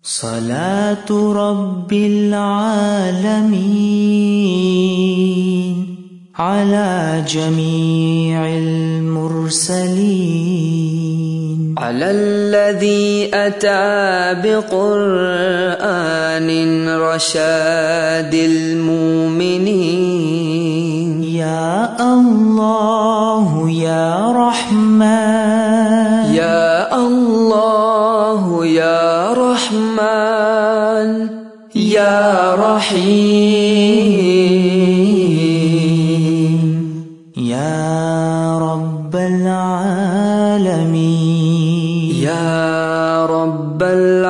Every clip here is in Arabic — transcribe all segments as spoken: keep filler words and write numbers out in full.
صلاة رب العالمين على جميع المرسلين، على الذي أتى بقرآن رشاد المؤمنين. يا الله يا رحمن، يا الله يا رحمن، يا رحيم، يا رب العالمين، يا رب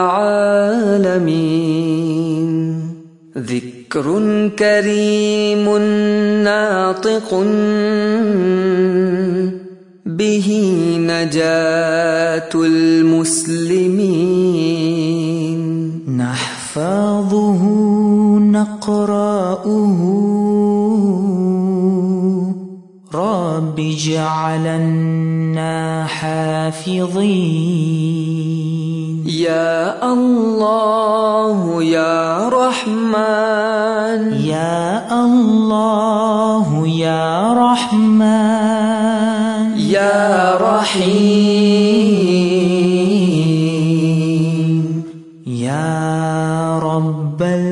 العالمين. ذكر كريم ناطق به نجاة المسلمين. نحفظه نقرأه رب اجعلنا حافظين. يا الله يا رحمن، يا الله يا رحمن، يا رحيم، يا رب